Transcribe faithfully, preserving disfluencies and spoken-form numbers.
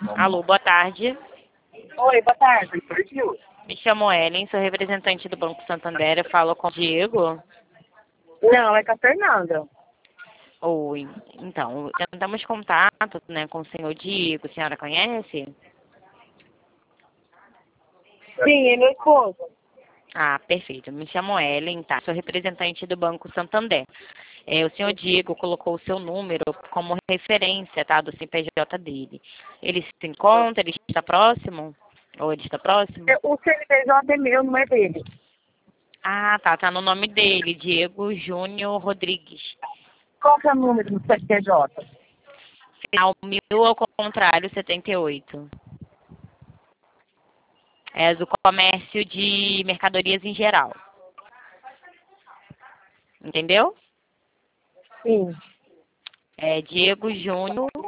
Alô, boa tarde. Oi, boa tarde. Perdiu? Me chamo Ellen, sou representante do Banco Santander. Eu falo com o Diego. Não, é com a Fernanda. Oi. Então, tentamos contato, né, com o senhor Diego. A senhora conhece? Sim, é meu esposo. Ah, perfeito. Me chamo Ellen, tá? Sou representante do Banco Santander. É, o senhor Diego colocou o seu número como referência, tá? Do C P J dele. Ele se encontra? Ele está próximo? Ou ele está próximo? É, o C N P J é meu, não é dele. Ah, tá. Tá no nome dele. Diego Júnior Rodrigues. Qual que é o número do C N P J? Final mil ao contrário, setenta e oito. É do comércio de mercadorias em geral. Entendeu? Sim. É Diego Júnior